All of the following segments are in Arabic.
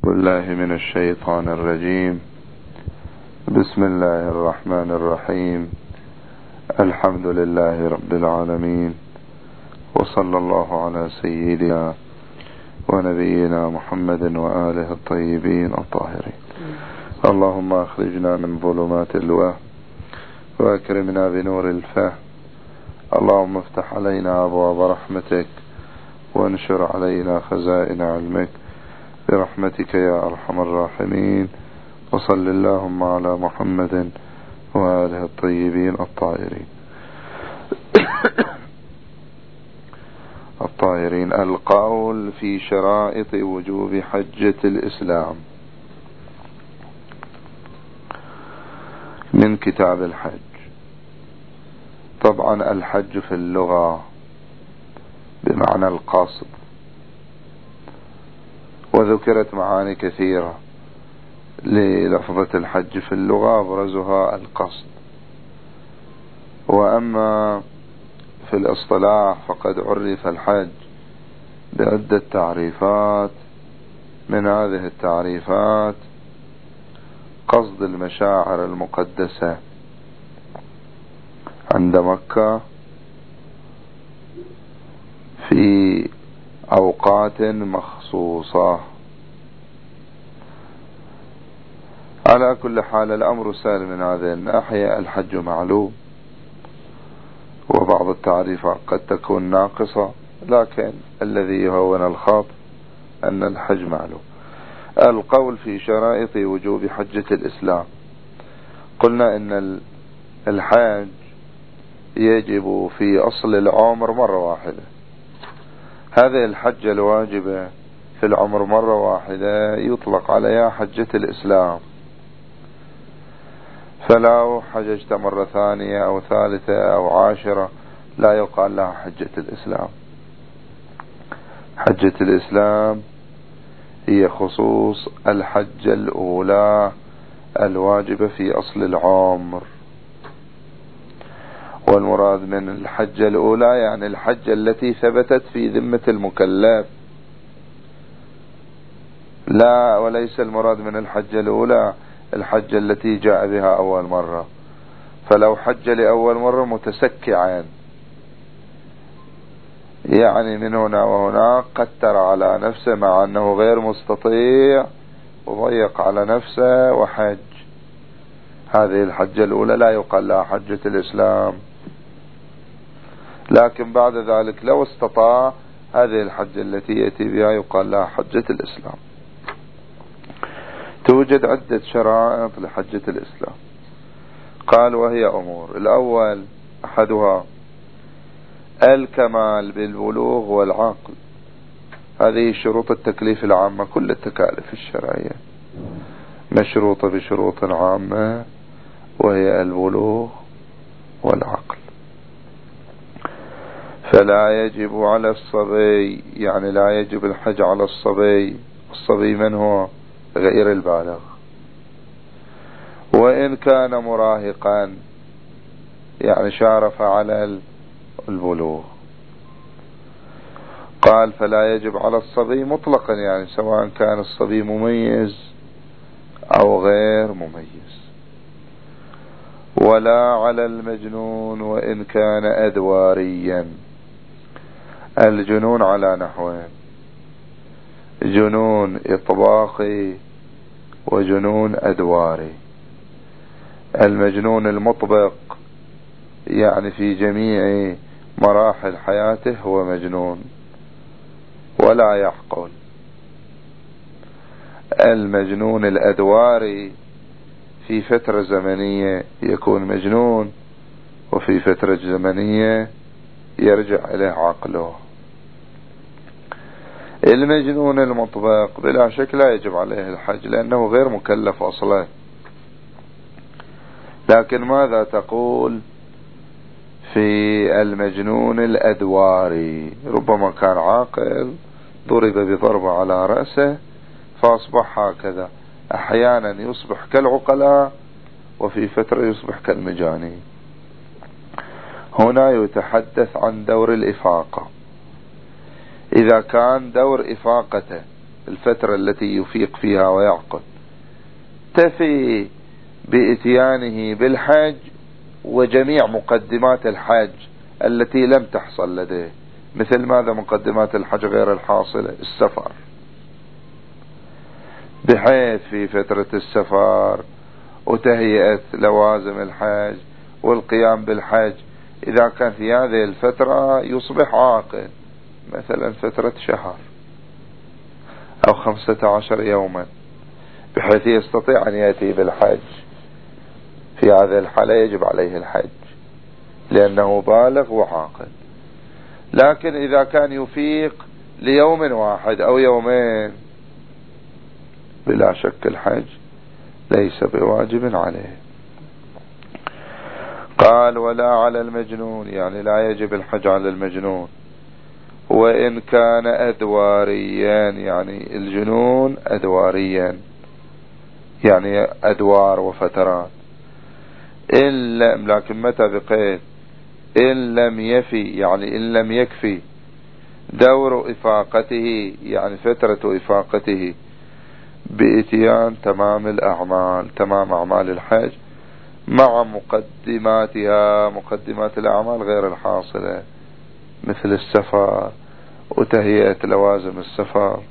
بالله من الشيطان الرجيم. بسم الله الرحمن الرحيم. الحمد لله رب العالمين، وصلى الله على سيدنا ونبينا محمد وآله الطيبين الطاهرين. اللهم أخرجنا من ظلمات الوهم وأكرمنا بنور الفهم. اللهم افتح علينا أبواب رحمتك وانشر علينا خزائن علمك برحمتك يا أرحم الراحمين. وصل اللهم على محمد وآله الطيبين الطاهرين القول في شرائط وجوب حجة الإسلام من كتاب الحج. طبعا الحج في اللغة بمعنى القصد، وذكرت معاني كثيرة للفظة الحج في اللغة، أبرزها القصد. وأما في الاصطلاح فقد عرف الحج بعدة تعريفات. من هذه التعريفات قصد المشاعر المقدسة عند مكة في أوقات مخصوصة. على كل حال الأمر سهل من هذه الناحية. الحج معلوم، وبعض التعريفات قد تكون ناقصة، لكن الذي يهون الخاطر أن الحج معلوم. القول في شرائط وجوب حجة الإسلام. قلنا إن الحج يجب في أصل العمر مرة واحدة. هذه الحجة الواجبة في العمر مرة واحدة يطلق عليها حجة الإسلام. فلو حججت مرة ثانية أو ثالثة أو عاشرة لا يقال لها حجة الإسلام. حجة الإسلام هي خصوص الحجة الأولى الواجبة في أصل العمر. والمراد من الحجة الأولى يعني الحجة التي ثبتت في ذمة المكلف، لا وليس المراد من الحجة الأولى الحجة التي جاء بها أول مرة. فلو حج لأول مرة متسكعا، يعني من هنا وهناك قتر على نفسه مع أنه غير مستطيع وضيق على نفسه وحج، هذه الحجة الأولى لا يقال لها حجة الإسلام. لكن بعد ذلك لو استطاع، هذه الحجة التي يأتي بها يقال لها حجة الإسلام. توجد عدة شرائط لحجة الإسلام. قال وهي أمور. الأول أحدها الكمال بالبلوغ والعقل. هذه شروط التكليف العامة. كل التكاليف الشرعية مشروطة بشروط عامة، وهي البلوغ والعقل. فلا يجب على الصبي، يعني لا يجب الحج على الصبي. الصبي من هو؟ غير البالغ، وإن كان مراهقا يعني شارف على البلوغ. قال فلا يجب على الصبي مطلقا، يعني سواء كان الصبي مميز أو غير مميز. ولا على المجنون وإن كان أدواريا. الجنون على نحوين: جنون إطباقي وجنون أدواري. المجنون المطبق يعني في جميع مراحل حياته هو مجنون ولا يعقل. المجنون الأدواري في فترة زمنية يكون مجنون، وفي فترة زمنية يرجع إليه عقله. المجنون المطبق بلا شك لا يجب عليه الحج لأنه غير مكلف أصلا. لكن ماذا تقول في المجنون الأدواري؟ ربما كان عاقل ضرب بضربة على رأسه فأصبح هكذا. أحيانا يصبح كالعقلاء وفي فترة يصبح كالمجانين. هنا يتحدث عن دور الإفاقة. إذا كان دور إفاقته الفترة التي يفيق فيها ويعقل، تفي بإتيانه بالحج وجميع مقدمات الحج التي لم تحصل لديه. مثل ماذا مقدمات الحج غير الحاصلة؟ السفر، بحيث في فترة السفر وتهيئة لوازم الحج والقيام بالحج، إذا كان في هذه الفترة يصبح عاقل، مثلا فترة شهر أو 15 يوما، بحيث يستطيع أن يأتي بالحج. في هذه الحالة يجب عليه الحج لأنه بالغ وعاقل. لكن إذا كان يفيق ليوم واحد أو يومين، بلا شك الحج ليس بواجب عليه. قال ولا على المجنون، يعني لا يجب الحج على المجنون، وإن كان أدواريا، يعني الجنون أدواريا، يعني أدوار وفترات. لكن متى بقيد؟ إن لم يفي، يعني إن لم يكفي دور إفاقته، يعني فترة إفاقته بإتيان تمام الأعمال، تمام أعمال الحج مع مقدماتها، مقدمات الأعمال غير الحاصلة، مثل السفر وتهيئة لوازم السفر.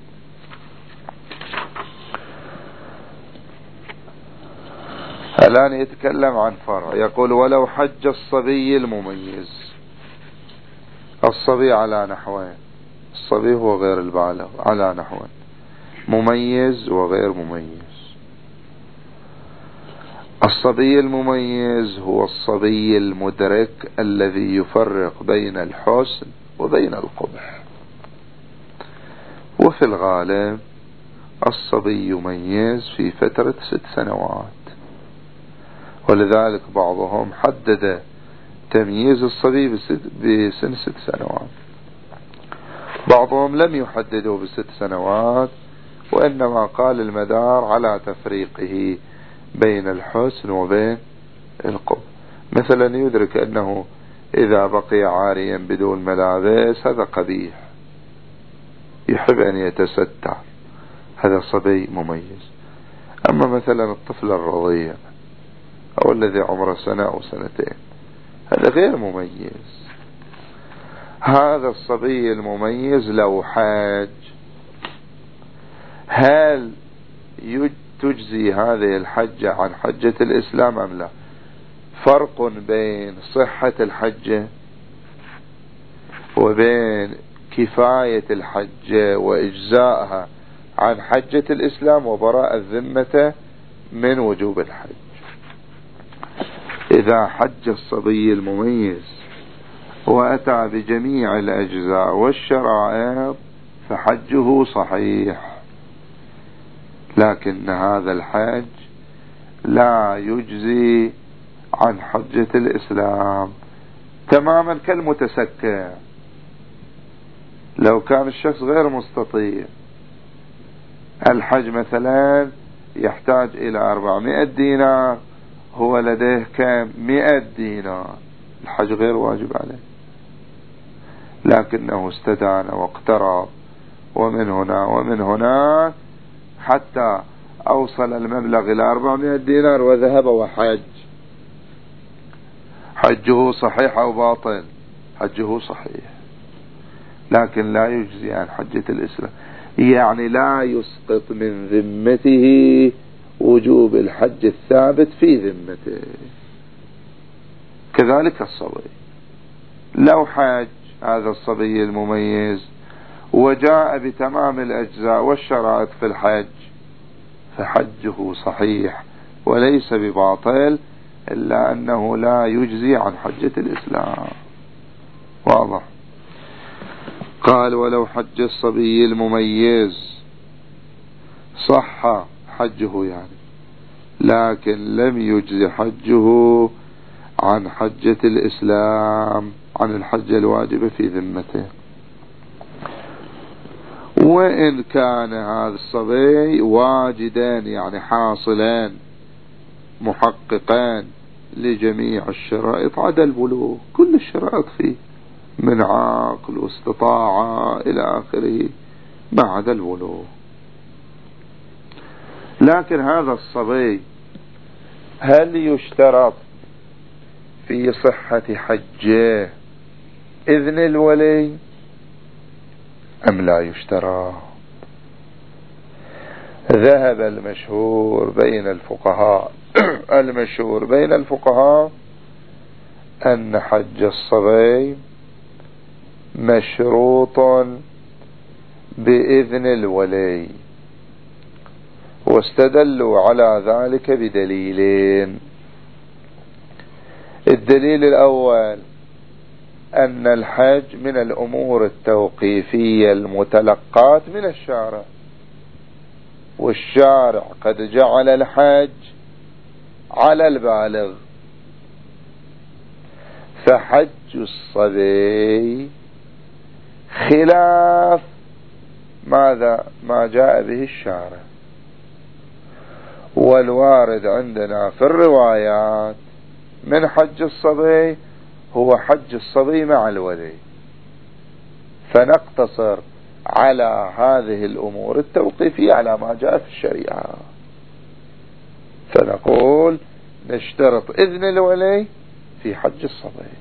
الآن يتكلم عن فرع، يقول ولو حج الصبي المميز. الصبي على نحوين، الصبي هو غير البالغ على نحوين، مميز وغير مميز. الصبي المميز هو الصبي المدرك الذي يفرق بين الحسن وبين القبح، وفي الغالب الصبي يميز في فترة 6 سنوات، ولذلك بعضهم حدد تمييز الصبي بسن 6 سنوات، بعضهم لم يحدده ب6 سنوات، وإنما قال المدار على تفريقه بين الحسن وبين القبح. مثلا يدرك أنه إذا بقي عاريا بدون ملابس هذا قبيح، يحب أن يتستر، هذا صبي مميز. أما مثلا الطفل الرضيع أو الذي عمره 1 أو 2 سنين، هذا غير مميز. هذا الصبي المميز لو حاج، هل تجزي هذه الحجة عن حجة الإسلام أم لا؟ فرق بين صحة الحجة وبين كفاية الحجة وإجزائها عن حجة الإسلام وبراء الذمة من وجوب الحج. إذا حج الصبي المميز وأتى بجميع الأجزاء والشرائط فحجه صحيح، لكن هذا الحج لا يجزي عن حجة الإسلام، تماما كالمتسكع. لو كان الشخص غير مستطيع، الحج مثلا يحتاج إلى 400 دينار، هو لديه كم 100 دينار، الحج غير واجب عليه، لكنه استدان واقترب ومن هنا ومن هنا حتى أوصل المبلغ إلى 400 دينار وذهب وحج. حجه صحيح أو باطل؟ حجه صحيح، لكن لا يجزي عن حجة الإسلام، يعني لا يسقط من ذمته وجوب الحج الثابت في ذمته. كذلك الصبي لو حج هذا الصبي المميز وجاء بتمام الأجزاء والشرائط في الحج فحجه صحيح وليس بباطل، إلا أنه لا يجزي عن حجة الإسلام. واضح؟ قال ولو حج الصبي المميز صح حجه يعني، لكن لم يجزي حجه عن حجة الإسلام، عن الحجة الواجبة في ذمته. وإن كان هذا الصبي واجدان، يعني حاصلان محققان لجميع الشرائط عدا البلوغ، كل الشرائط فيه من عقل واستطاعة إلى آخره ما عدا البلوغ. لكن هذا الصبي هل يشترط في صحة حجه إذن الولي أم لا يشترط؟ ذهب المشهور بين الفقهاء المشهور بين الفقهاء أن حج الصبي مشروط بإذن الولي، واستدلوا على ذلك بدليلين. الدليل الأول أن الحج من الأمور التوقيفية المتلقاة من الشارع، والشارع قد جعل الحج على البالغ، فحج الصبي خلاف ما جاء به الشارع. والوارد عندنا في الروايات من حج الصبي هو حج الصبي مع الولي، فنقتصر على هذه الأمور التوقيفية على ما جاء في الشريعة، فنقول نشترط إذن الولي في حج الصبي.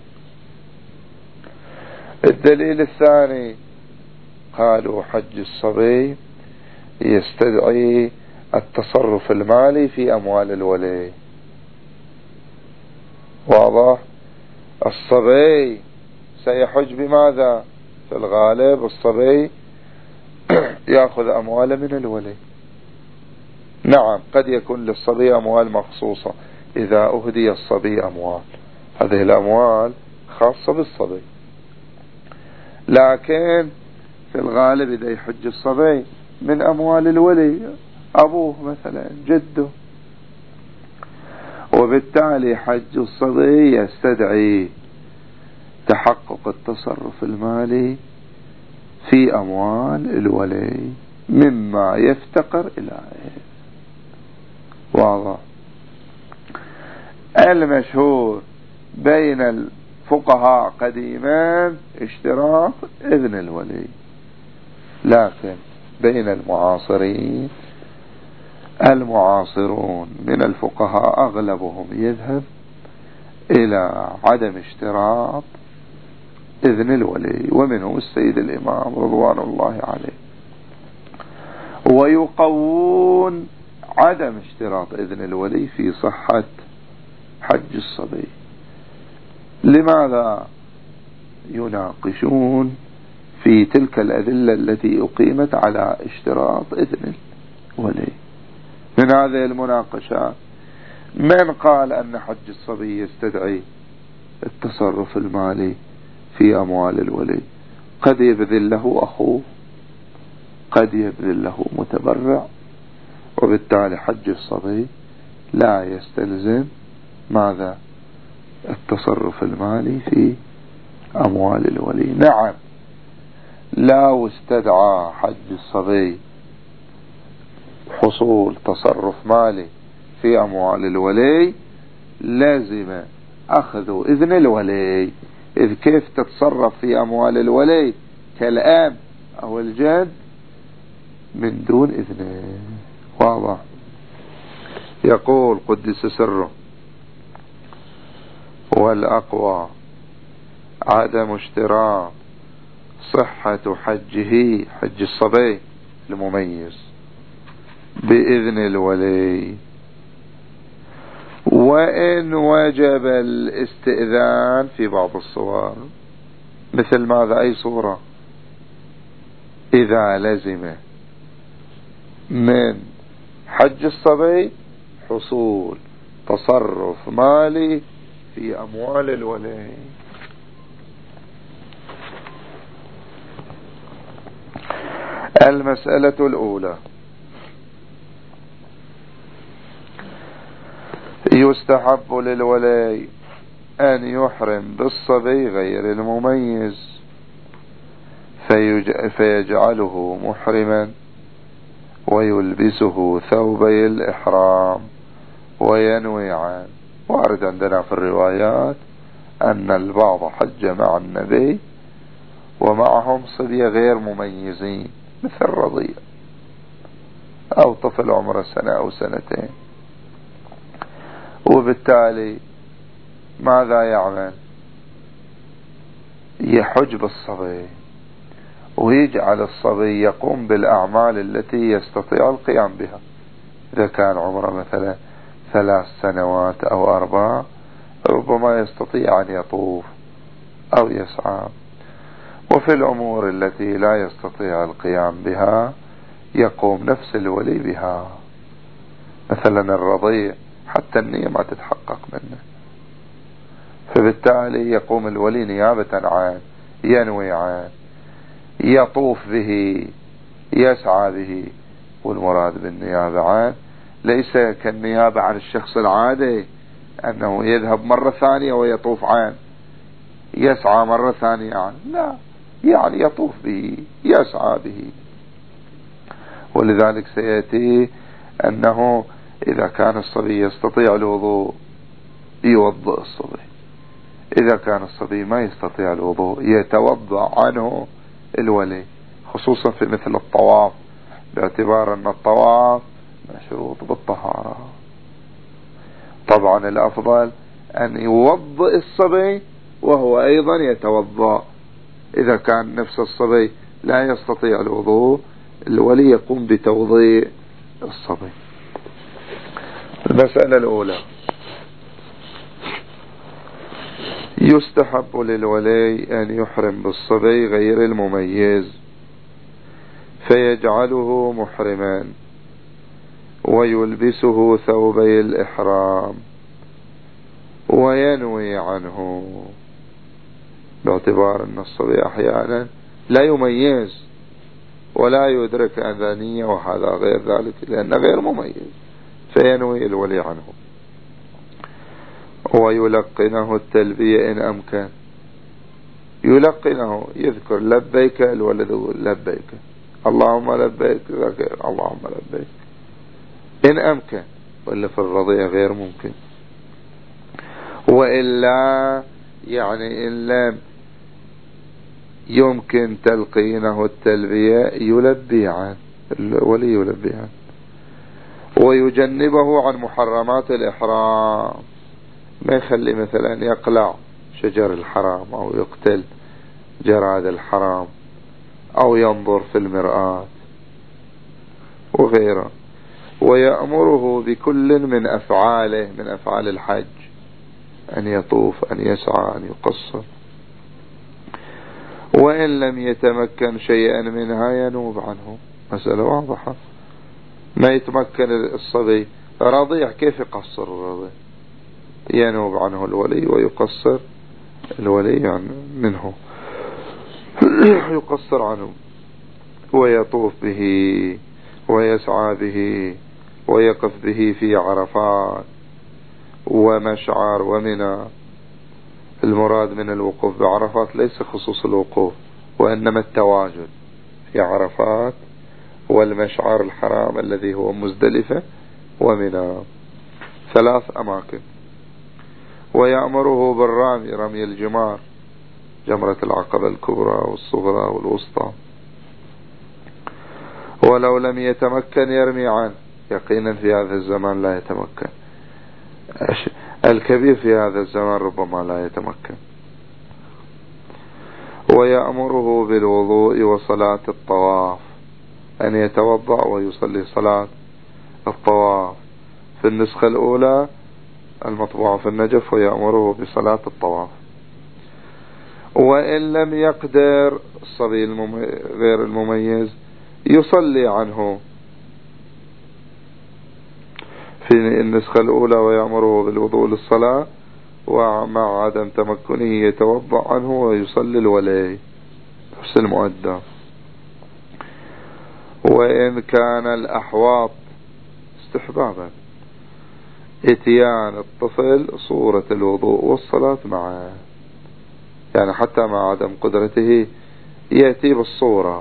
الدليل الثاني قالوا حج الصبي يستدعي التصرف المالي في أموال الولي. واضح؟ الصبي سيحج بماذا؟ في الغالب الصبي يأخذ أموال من الولي. نعم قد يكون للصبي أموال مخصوصة، إذا أهدي الصبي أموال هذه الأموال خاصة بالصبي، لكن في الغالب إذا يحج الصبي من أموال الولي أبوه مثلا جده، وبالتالي حج الصبي يستدعي تحقق التصرف المالي في أموال الولي مما يفتقر إليه. واضح؟ المشهور بين الفقهاء قديما اشتراط إذن الولي، لكن بين المعاصرون من الفقهاء أغلبهم يذهب إلى عدم اشتراط إذن الولي، ومنهم السيد الإمام رضوان الله عليه، ويقوون عدم اشتراط إذن الولي في صحة حج الصبي. لماذا؟ يناقشون في تلك الأدلة التي أقيمت على اشتراط إذن الولي. من هذه المناقشات من قال أن حج الصبي يستدعي التصرف المالي في أموال الولي؟ قد يبذل له أخوه، قد يبذل له متبرع، وبالتالي حج الصبي لا يستلزم ماذا؟ التصرف المالي في أموال الولي. نعم لو استدعى حج الصبي حصول تصرف مالي في أموال الولي لازم أخذ إذن الولي، إذ كيف تتصرف في أموال الولي كالآب أو الجد من دون إذنه؟ واضح؟ يقول قدس سره: والأقوى عدم اشتراط صحة حجه، حج الصبي المميز، بإذن الولي، وإن وجب الاستئذان في بعض الصور. مثل ماذا؟ أي صورة؟ إذا لزم من حج الصبي حصول تصرف مالي في أموال الولي. المسألة الأولى: يستحب للولي أن يحرم بالصبي غير المميز فيجعله محرما ويلبسه ثوبي الإحرام وينوي عنه. وارد عندنا في الروايات أن البعض حج مع النبي ومعهم صبية غير مميزين مثل رضيع أو طفل عمره سنة أو سنتين، وبالتالي ماذا يعمل؟ يحج بالصبي ويجعل الصبي يقوم بالأعمال التي يستطيع القيام بها. إذا كان عمره مثلا 3 سنوات أو 4 ربما يستطيع أن يطوف أو يسعى. وفي الأمور التي لا يستطيع القيام بها يقوم نفس الولي بها، مثلا الرضيع حتى النية ما تتحقق منه، فبالتالي يقوم الولي نيابة عنه، ينوي عنه، يطوف به، يسعى به. والمراد بالنيابة عنه ليس كالنيابة عن الشخص العادي أنه يذهب مرة ثانية ويطوف عنه، يسعى مرة ثانية عنه، لا، يعني يطوف به، يسعى به. ولذلك سيأتي أنه إذا كان الصبي يستطيع الوضوء يوضأ الصبي، إذا كان الصبي ما يستطيع الوضوء يتوضأ عنه الولي، خصوصا في مثل الطواف، باعتبار أن الطواف مشروط بالطهارة. طبعا الأفضل أن يوضأ الصبي وهو أيضا يتوضأ. إذا كان نفس الصبي لا يستطيع الوضوء الولي يقوم بتوضيء الصبي. المسألة الأولى: يستحب للولي أن يحرم بالصبي غير المميز فيجعله محرما ويلبسه ثوبي الإحرام وينوي عنه، باعتبار أن الصبي أحيانا لا يميز ولا يدرك أذانية وهذا غير ذلك لأنه غير مميز، فينوي الولي عنه. ويلقنه التلبية إن أمكن، يلقنه، يذكر لبيك، الولد لبيك، اللهم لبيك، اللهم لبيك إن أمكن، وإلا في الرضيع غير ممكن. وإلا يعني إن لم يمكن تلقينه التلبية يلبي عنه، الولي يلبي عنه. ويجنبه عن محرمات الإحرام، ما يخلي مثلا يقلع شجر الحرام أو يقتل جراد الحرام أو ينظر في المرآة وغيره. ويأمره بكل من أفعاله، من أفعال الحج، أن يطوف، أن يسعى، أن يقصر. وإن لم يتمكن شيئا منها ينوب عنه. مسألة واضحة. ما يتمكن الصبي رضيع كيف يقصر الرضيع؟ ينوب عنه الولي ويقصر الولي منه يقصر عنه، ويطوف به ويسعى به ويقف به في عرفات ومشعر ومنى. المراد من الوقوف بعرفات ليس خصوص الوقوف، وإنما التواجد في عرفات والمشعر الحرام الذي هو مزدلفة ومنى، 3 أماكن. ويأمره بالرمي، رمي الجمار، جمرة العقبة الكبرى والصغرى والوسطى. ولو لم يتمكن يرمي عنه، يقينا في هذا الزمان لا يتمكن، الكبير في هذا الزمان ربما لا يتمكن. ويأمره بالوضوء وصلاة الطواف، أن يتوضأ ويصلي صلاة الطواف في النسخة الأولى المطبوعة في النجف، ويأمره بصلاة الطواف. وإن لم يقدر الصبي غير المميز يصلي عنه في النسخة الأولى، ويأمره بالوضوء للصلاة، ومع عدم تمكنه يتوضأ عنه ويصلي الولي نفس المؤدى. وإن كان الأحواط استحبابا اتيان الطفل صورة الوضوء والصلاة معه، يعني حتى مع عدم قدرته يأتي بالصورة.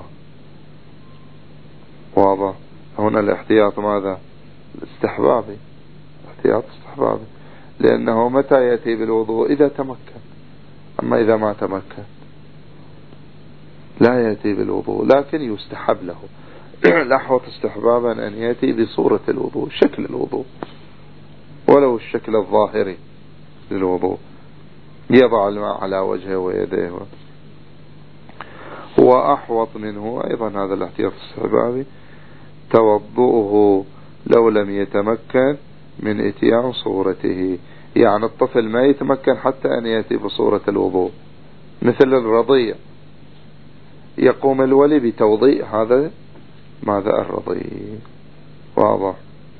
واضح؟ هنا الاحتياط ماذا؟ الاستحبابي، احتياط استحبابي، لأنه متى يأتي بالوضوء؟ إذا تمكن. أما إذا ما تمكن لا يأتي بالوضوء، لكن يستحب له الأحوط استحبابا أن يأتي بصورة الوضوء، شكل الوضوء، ولو الشكل الظاهري للوضوء، يضع الماء على وجهه ويديه. وأحوط منه أيضا هذا الاحتياط الاستحبابي توضؤه لو لم يتمكن من اتيان صورته، يعني الطفل ما يتمكن حتى أن يأتي بصورة الوضوء، مثل الرضيع يقوم الولي بتوضيء هذا ماذا الرضيع. واضح.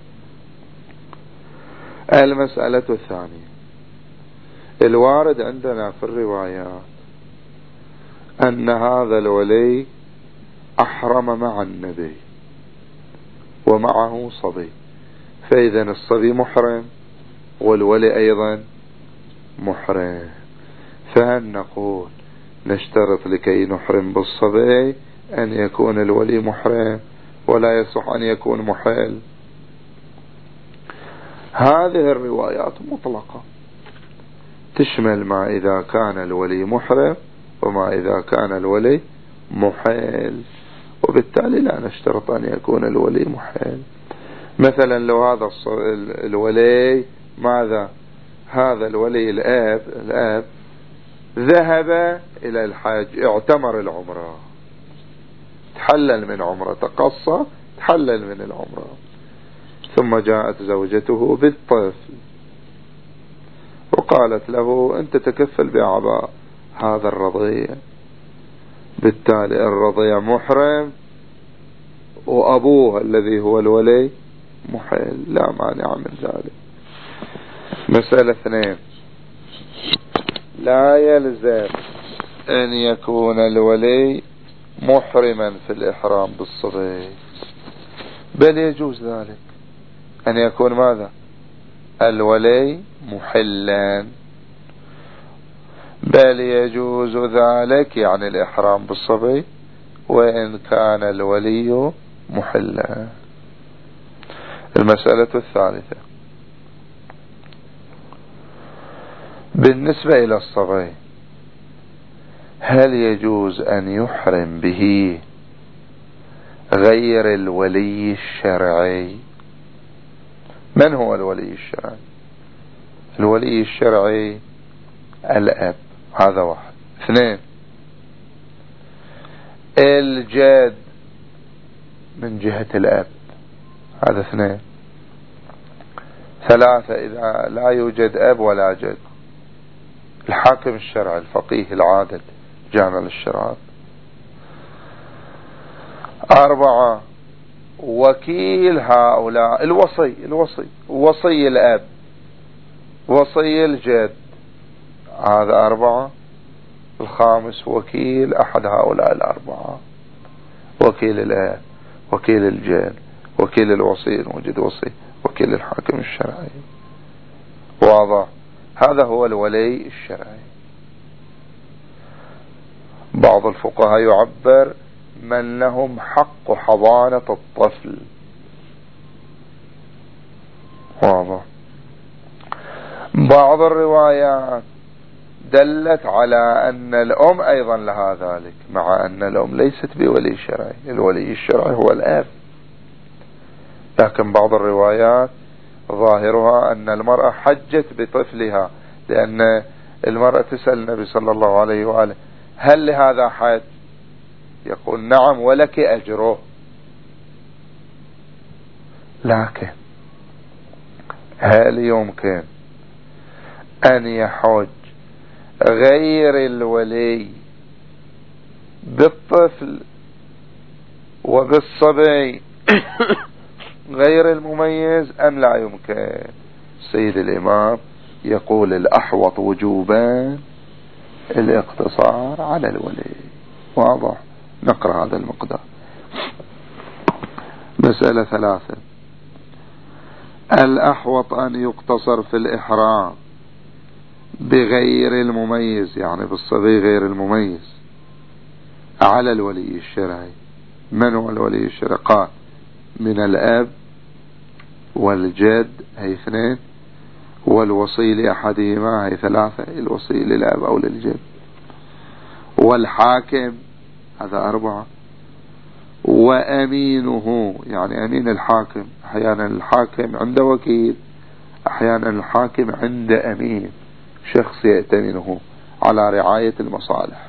المسألة الثانية، الوارد عندنا في الروايات أن هذا الولي أحرم مع النبي ومعه صبي، فإذا الصبي محرم والولي أيضا محرم، فهل نقول نشترط لكي نحرم بالصبي أن يكون الولي محرم ولا يصح أن يكون محل؟ هذه الروايات مطلقة تشمل ما إذا كان الولي محرم وما إذا كان الولي محل، وبالتالي لا نشترط أن يكون الولي محل. مثلا لو هذا الولي ماذا، هذا الولي الآب ذهب إلى الحج، اعتمر العمرة، تحلل من عمرة، تقصى تحلل من العمرة، ثم جاءت زوجته بالطفل وقالت له أنت تكفل بأعباء هذا الرضيع، بالتالي الرضيع محرم وأبوه الذي هو الولي محل، لا مانع من ذلك. مسألة 2، لا يلزم أن يكون الولي محرما في الإحرام بالصبي، بل يجوز ذلك أن يكون ماذا الولي محلا، بل يجوز ذلك يعني الإحرام بالصبي وإن كان الولي محلا. المسألة الثالثة، بالنسبة إلى الصبي هل يجوز أن يحرم به غير الولي الشرعي؟ من هو الولي الشرعي؟ الولي الشرعي الأب، هذا واحد. 2، الجد من جهة الأب، هذا 2. 3، إذا لا يوجد أب ولا جد، الحاكم الشرعي الفقيه العادل جامع للشرعات. 4، وكيل هؤلاء، وصي الأب، وصي الجد، هذا 4. 5، وكيل أحد هؤلاء 4، وكيل الأب، وكيل الجد، وكيل الوصي الموجود وصي، وكيل الحاكم الشرعي. واضح. هذا هو الولي الشرعي. بعض الفقهاء يعبر من لهم حق حضانة الطفل. واضح. بعض الروايات دلت على أن الأم أيضا لها ذلك، مع أن الأم ليست بولي شرعي، الولي الشرعي هو الأب، لكن بعض الروايات ظاهرها أن المرأة حجت بطفلها، لأن المرأة تسأل النبي صلى الله عليه وآله هل لهذا حج؟ يقول نعم ولك أجره. لكن هل يمكن أن يحج غير الولي بالطفل وبالصبي غير المميز أم لا يمكن؟ سيد الإمام يقول الأحوط وجوبا الاقتصار على الولي. واضح. نقرأ هذا المقدار. مسألة 3، الأحوط أن يقتصر في الإحرام بغير المميز، يعني بالصبي غير المميز، على الولي الشرعي. من هو الولي الشرعي؟ قال من الأب والجد هي 2، والوصي لأحدهما هي 3، الوصي للأب أو للجد، والحاكم هذا 4، وأمينه يعني أمين الحاكم، أحيانا الحاكم عند وكيل، أحيانا الحاكم عند أمين، شخص يأتمنه على رعاية المصالح،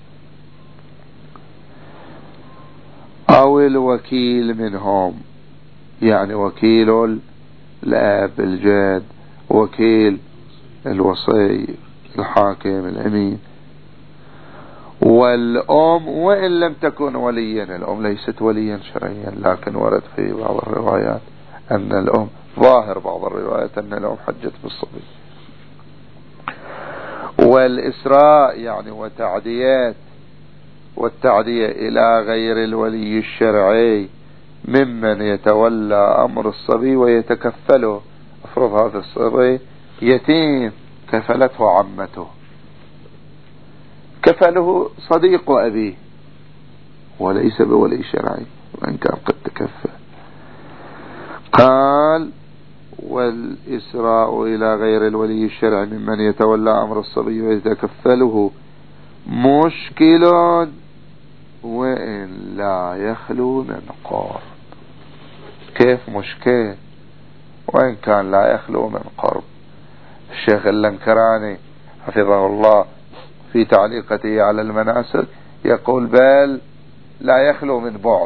أو الوكيل منهم يعني وكيل الأب الجد، وكيل الوصي الحاكم الأمين. والأم وإن لم تكن وليا، الأم ليست وليا شرعيا، لكن ورد في بعض الروايات أن الأم، ظاهر بعض الروايات أن الأم حجت بالصبي. والإسراء يعني والتعدية إلى غير الولي الشرعي ممن يتولى أمر الصبي ويتكفله. افرض هذا الصبي يتيم كفلته عمته، كفله صديق أبيه وليس بولي شرعي وإن كان قد تكفل. قال والإسراء إلى غير الولي الشرعي ممن يتولى أمر الصبي ويتكفله مشكل وإن لا يخلو من قرب. كيف مشكل وإن كان لا يخلو من قرب؟ الشيخ اللنكراني حفظه الله في تعليقته على المناسك يقول بل لا يخلو من بعد.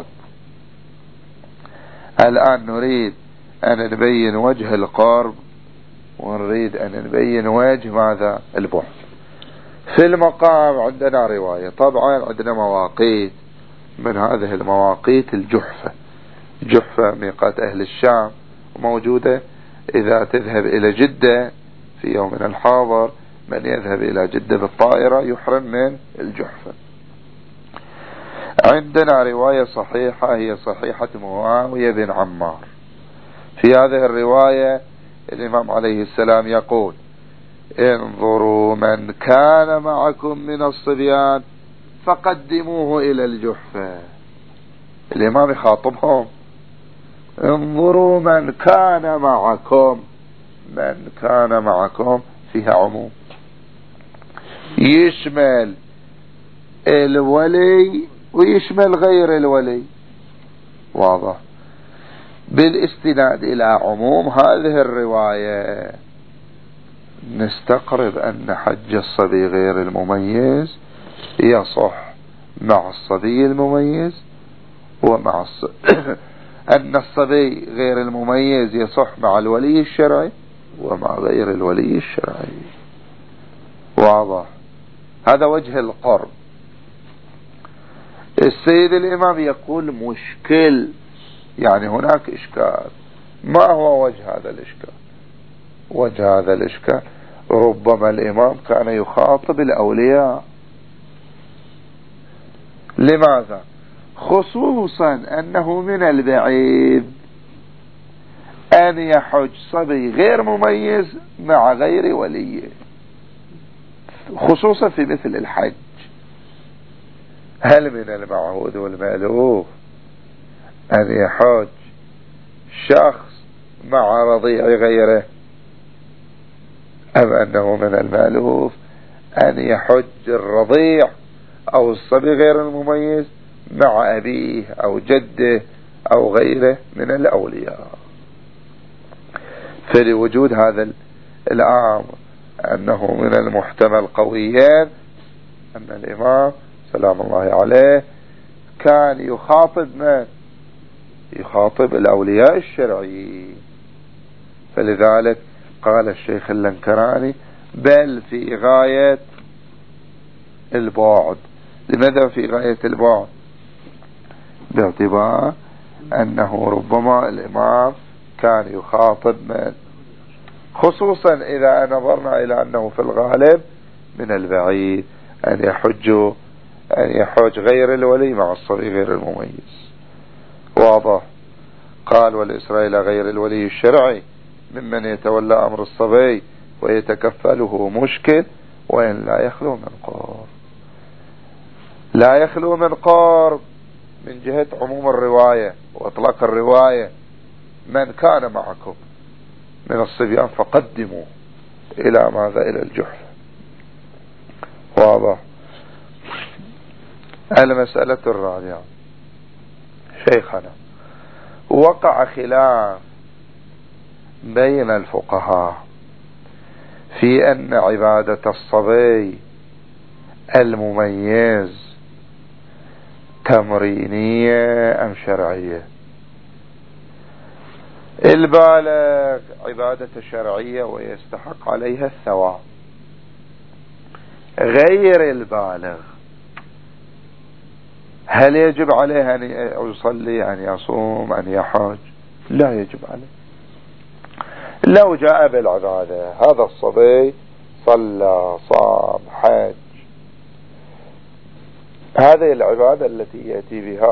الآن نريد أن نبين وجه القرب ونريد أن نبين وجه ماذا البعد. في المقام عندنا رواية، طبعا عندنا مواقيت، من هذه المواقيت الجحفة، جحفة ميقات أهل الشام موجودة. إذا تذهب إلى جدة في يومنا الحاضر، من يذهب إلى جدة بالطائرة يحرم من الجحفة. عندنا رواية صحيحة هي صحيحة معاوية بن عمار. في هذه الرواية الإمام عليه السلام يقول انظروا من كان معكم من الصبيان فقدموه إلى الجحفة. الإمام يخاطبهم، انظروا من كان معكم، من كان معكم فيها عموم، يشمل الولي ويشمل غير الولي، واضح. بالاستناد إلى عموم هذه الرواية نستقرب أن حج الصبي غير المميز يصح مع الصبي المميز، ومع أن الصبي غير المميز يصح مع الولي الشرعي ومع غير الولي الشرعي، واضح. هذا وجه القرب. السيد الإمام يقول مشكل، يعني هناك إشكال. ما هو وجه هذا الإشكال؟ وجه هذا الإشكال ربما الإمام كان يخاطب الأولياء. لماذا؟ خصوصا أنه من البعيد أن يحج صبي غير مميز مع غير وليه، خصوصا في مثل الحج. هل من المعهود والمألوف أن يحج شخص مع رضيع غيره، أم أنه من المألوف أن يحج الرضيع أو الصبي غير المميز مع أبيه أو جده أو غيره من الأولياء؟ فلوجود هذا الأمر أنه من المحتمل قويا أن الإمام سلام الله عليه كان يخاطب من؟ يخاطب الأولياء الشرعيين. فلذلك قال الشيخ اللنكراني بل في غاية البعد. لماذا في غاية البعد؟ باعتبار أنه ربما الإمام كان يخاطب من، خصوصا إذا نظرنا إلى أنه في الغالب من البعيد أن يحج غير الولي مع الصبي غير المميز، واضح. قال والإسراء إلى غير الولي الشرعي ممن يتولى أمر الصبي ويتكفله مشكل وإن لا يخلو من قرب. لا يخلو من قرب من جهة عموم الرواية وإطلاق الرواية، من كان معكم من الصبيان فقدموا إلى ماذا؟ إلى الجحفة، واضح. المسألة الرابعة شيخنا، وقع خلاف بين الفقهاء في أن عبادة الصبي المميز تمرينية أم شرعية. البالغ عبادة شرعية ويستحق عليها الثواب، غير البالغ هل يجب عليه أن يصلي، أن يصوم، أن يحج؟ لا يجب عليه. لو جاء بالعبادة، هذا الصبي صلى، صام، حج، هذه العبادة التي يأتي بها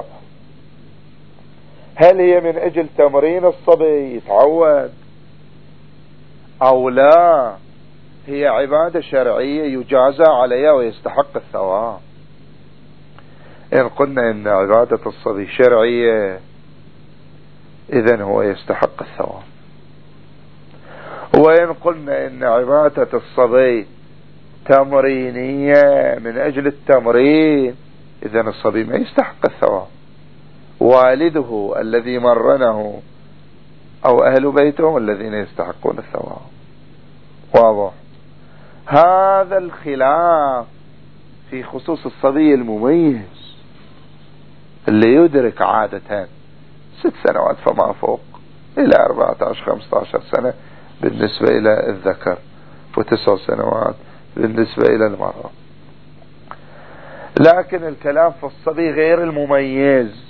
هل هي من أجل تمرين الصبي يتعود أو لا هي عبادة شرعية يجازى عليها ويستحق الثواب؟ إن قلنا إن عبادة الصبي شرعية إذن هو يستحق الثواب، وإن قلنا إن عبادة الصبي تمرينية من أجل التمرين إذن الصبي ما يستحق الثواب، والده الذي مرنه أو أهل بيته الذين يستحقون الثواب. واضح؟ هذا الخلاف في خصوص الصبي المميز اللي يدرك عادة 6 سنوات فما فوق إلى 14-15 سنة بالنسبة إلى الذكر، و9 سنوات بالنسبة إلى المرأة. لكن الكلام في الصبي غير المميز،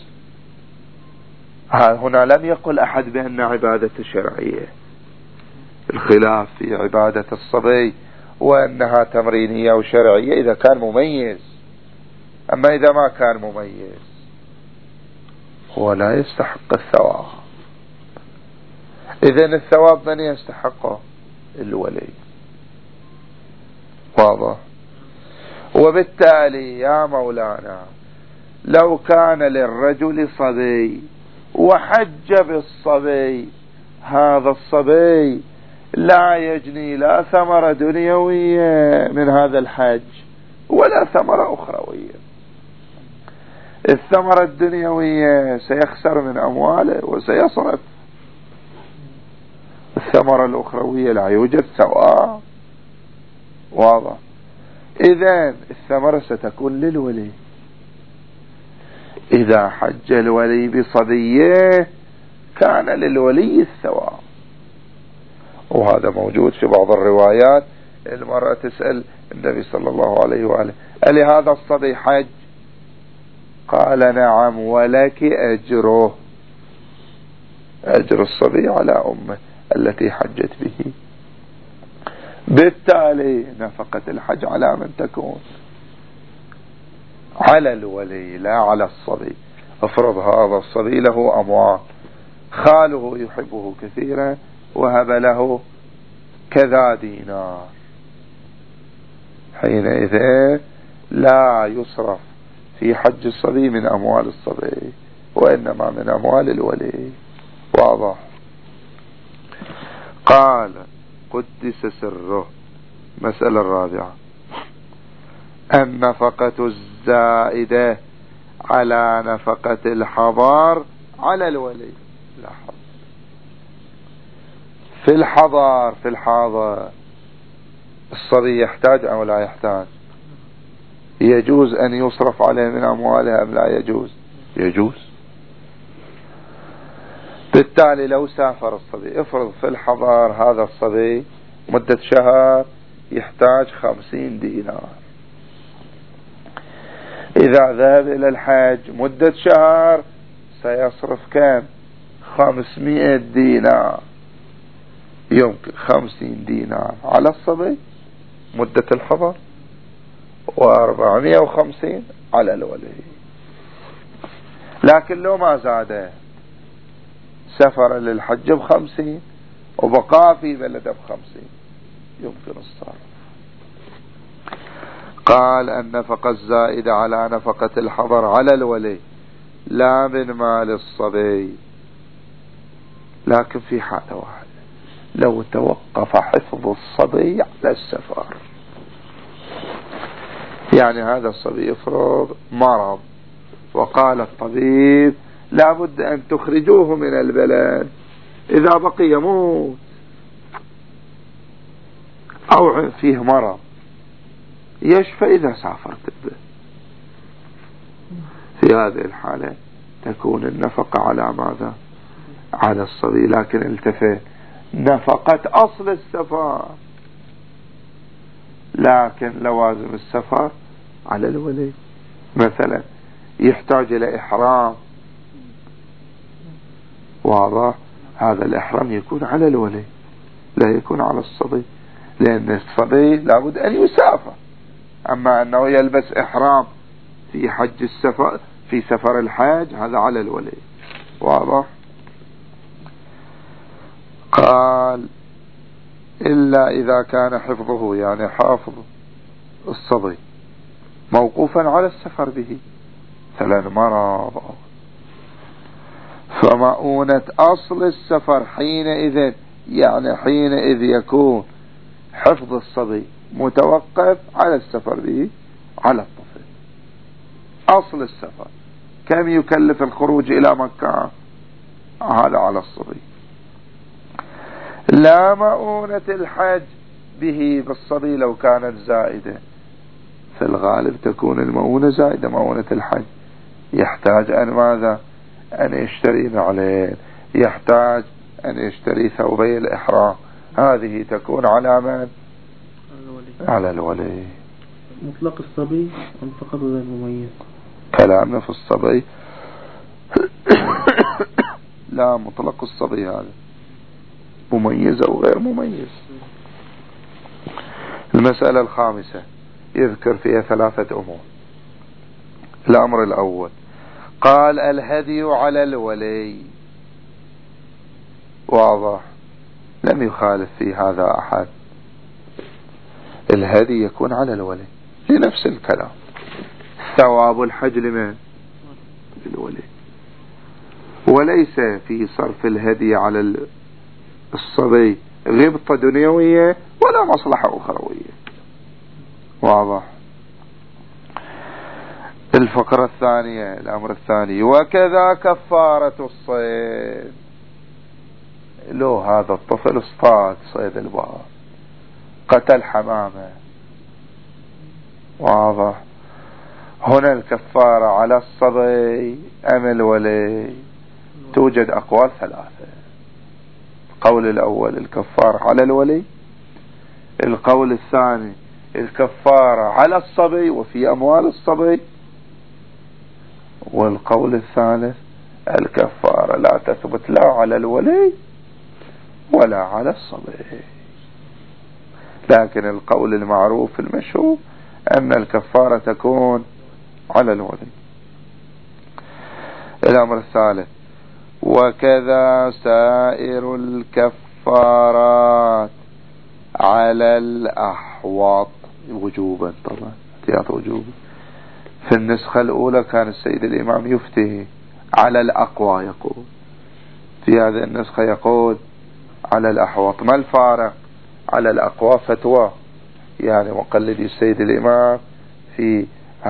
هنا لم يقل أحد بأن عبادة شرعية. الخلاف في عبادة الصبي وأنها تمرينية وشرعية إذا كان مميز، أما إذا ما كان مميز هو لا يستحق الثواب. إذن الثواب من يستحقه؟ الولي. واضح؟ وبالتالي يا مولانا لو كان للرجل صبي وحج بالصبي، هذا الصبي لا يجني لا ثمرة دنيوية من هذا الحج ولا ثمرة أخروية. الثمرة الدنيوية سيخسر من أمواله وسيصرف، الثمرة الأخروية لا يوجد ثواب. واضح؟ إذن الثمرة ستكون للولي. إذا حج الولي بصبيه كان للولي الثواب، وهذا موجود في بعض الروايات. المرأة تسأل النبي صلى الله عليه وآله: ألي هذا الصبي حج؟ قال: نعم، ولك أجره، أجر الصبي على أمه التي حجت به. بالتالي نفقة الحج على من تكون؟ على الولي لا على الصبي. افرض هذا الصبي له أموال، خاله يحبه كثيرا وهب له كذا دينار، حينئذ لا يصرف في حج الصبي من أموال الصبي وإنما من أموال الولي. واضح؟ قال: قدس سره. مسألة الرابعة: النفقة الزائدة على نفقة الحضار على الولي. لا حظ في الحضار، في الحاضر الصبي يحتاج أو لا يحتاج؟ يجوز أن يصرف عليه من أموالها أم لا يجوز؟ يجوز. بالتالي لو سافر الصبي، افرض في الحضار هذا الصبي مدة شهر يحتاج 50 دينار، إذا ذهب إلى الحج مدة شهر سيصرف كم؟ 500 دينار. يمكن 50 دينار على الصبي مدة الحضر، و450 على الولي. لكن لو ما زاد، سفر للحج ب50 وبقى في بلده ب50، يمكن الصرف. قال: النفقة الزائدة على نفقة الحضر على الولي لا من مال الصبي، لكن في حالة واحدة: لو توقف حفظ الصبي على السفر. يعني هذا الصبي يفرض مرض وقال الطبيب لابد أن تخرجوه من البلد، إذا بقي يموت أو فيه مرض يشفى إذا سافرت به. في هذه الحالة تكون النفقة على ماذا؟ على الصبي. لكن التفت، نفقة أصل السفر، لكن لوازم السفر على الولي. مثلا يحتاج إلى إحرام، واضح، هذا الإحرام يكون على الولي لا يكون على الصبي، لأن الصبي لابد أن يسافر. أما أنه يلبس إحرام في حج السفر، في سفر الحج، هذا على الولي، واضح. قال إلا إذا كان حفظه، يعني حافظ الصبي، موقوفا على السفر به، مثلا مرض، فمؤونة أصل السفر حينئذ، يعني حينئذ يكون حفظ الصبي متوقف على السفر به على الطفل. أصل السفر كم يكلف الخروج إلى مكة، هذا على الصبي. لا مؤونة الحج به بالصبي لو كانت زائدة، في الغالب تكون المؤونة زائدة. مؤونة الحج يحتاج أن ماذا؟ أن يشتري نعلين، يحتاج أن يشتري ثوبي الإحرام، هذه تكون على من؟ على الولي. مطلق الصبي أم فقط غير مميز؟ كلامنا في الصبي لا، مطلق الصبي هذا مميز أو غير مميز. المسألة الخامسة يذكر فيها 3 أمور. الأمر الأول قال الهدي على الولي، واضح، لم يخالف في هذا أحد. الهدي يكون على الولي لنفس الكلام. ثواب الحج لمن؟ للولي. وليس في صرف الهدي على الصبي غبطة دنيوية ولا مصلحة أخروية، واضح. الفقرة الثانية، الأمر الثاني، وكذا كفارة الصيد. لو هذا الطفل اصطاد صيد البحر، قتل حمامة، واضح، هنا الكفارة على الصبي أم الولي؟ توجد أقوال 3. القول الأول الكفارة على الولي، القول الثاني الكفارة على الصبي وفي أموال الصبي، والقول الثالث الكفارة لا تثبت لا على الولي ولا على الصبي. لكن القول المعروف المشهور أن الكفارة تكون على الولي. الأمر الثالث وكذا سائر الكفارات على الأحوط وجوبا، طبعا احتياط وجوبا. في النسخة الأولى كان السيد الإمام يفتي على الأقوى، يقول في هذه النسخة يقول على الأحوط. ما الفارق؟ على الأقوى فتوى، يعني مقلدي السيد الإمام في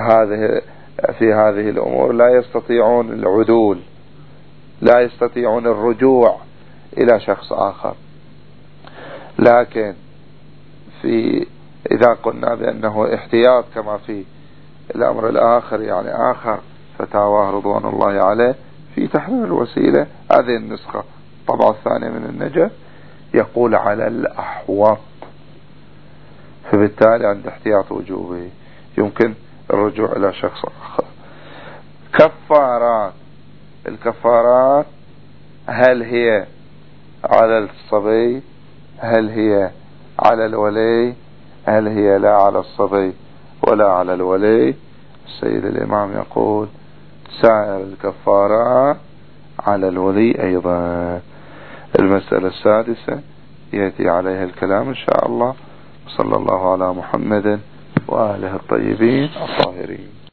هذه الأمور لا يستطيعون العدول، لا يستطيعون الرجوع إلى شخص آخر. لكن إذا قلنا بأنه احتياط كما في الأمر الآخر، يعني آخر فتاوى رضوان الله عليه في تحرير الوسيلة، هذه النسخة الطبعة الثانية من النجف يقول على الأحوط، فبالتالي عند احتياط وجوبي يمكن الرجوع إلى شخص آخر. كفارات، الكفارات هل هي على الصبي، هل هي على الولي، هل هي لا على الصبي ولا على الولي؟ السيد الإمام يقول سائر الكفارات على الولي أيضا. المسألة السادسة يأتي عليها الكلام إن شاء الله. صلى الله على محمد وآله الطيبين الطاهرين.